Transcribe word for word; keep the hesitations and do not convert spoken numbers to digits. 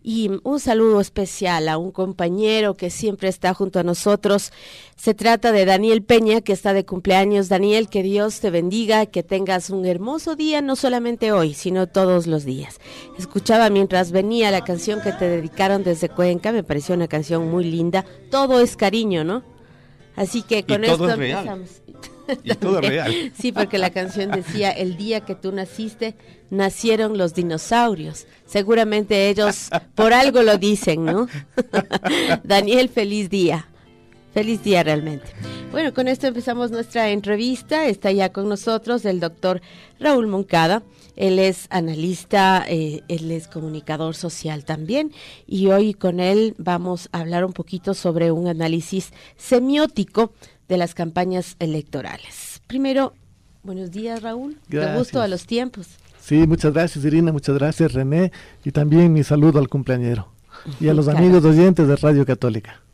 Y un saludo especial a un compañero que siempre está junto a nosotros. Se trata de Daniel Peña, que está de cumpleaños. Daniel, que Dios te bendiga, que tengas un hermoso día, no solamente hoy, sino todos los días. Escuchaba mientras venía la canción que te dedicaron desde Cuenca, me pareció una canción muy linda. Todo es cariño, ¿no? Así que con y todo esto es empezamos. Real. Y todo es real. Sí, porque la canción decía, el día que tú naciste, nacieron los dinosaurios. Seguramente ellos por algo lo dicen, ¿no? Daniel, feliz día. Feliz día realmente. Bueno, con esto empezamos nuestra entrevista. Está ya con nosotros el doctor Raúl Moncada. Él es analista, eh, él es comunicador social también. Y hoy con él vamos a hablar un poquito sobre un análisis semiótico de las campañas electorales. Primero, buenos días, Raúl. Gracias. De gusto a los tiempos. Sí, muchas gracias, Irina, muchas gracias, René, y también mi saludo al cumpleañero y a los Claro. amigos oyentes de Radio Católica.